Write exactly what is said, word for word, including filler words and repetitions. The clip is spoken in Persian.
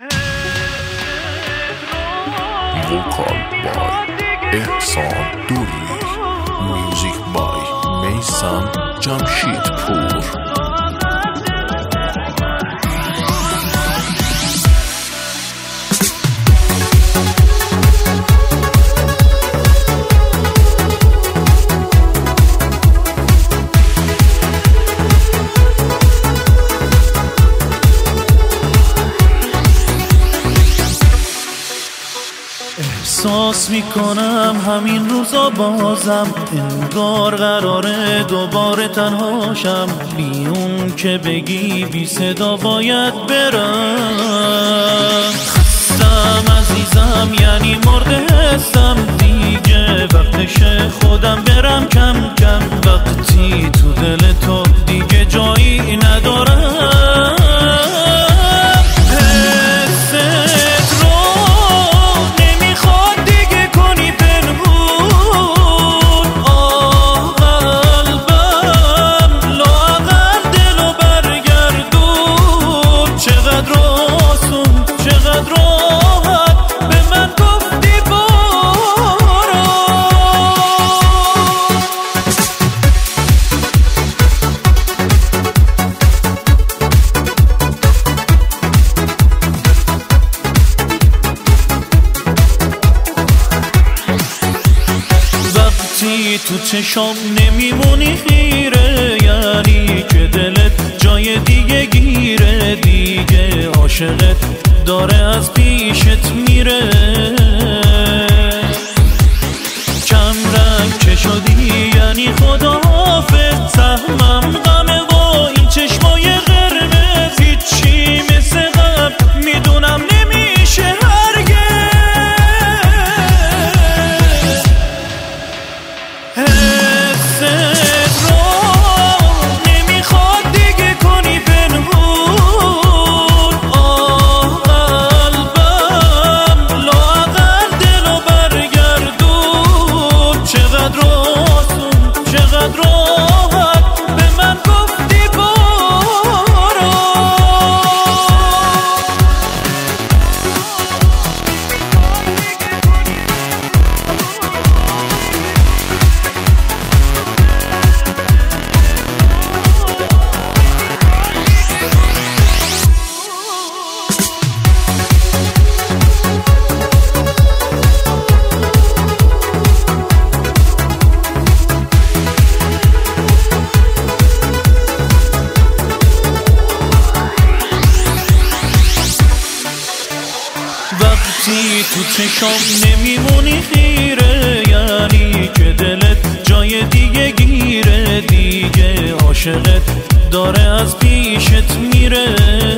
وکال بای احسان دوری، میوزیک بای میثم جمشیدپور. احساس میکنم همین روزا بازم انگار قراره دوباره تنهاشم، بی اون که بگی بی صدا باید برم. خستم عزیزم یعنی مرده هستم دیگه، وقتشه خودم برم کم کم، وقتی تو دل تو دیگه جایی ندارم. تو چشام نمیمونی خیره، یعنی که دلت جای دیگه گیره، دیگه عاشقت داره از پیشت میره. کم رنگ که شدی یعنی خداحافظ، سهمم غمه و این چشمای قرمز، هیچی مثل قبل میدونم نمیشه هرگز. تو چشام نمیمونی خیره، یعنی که دلت جای دیگه گیره، دیگه عاشقت داره از پیشت میره.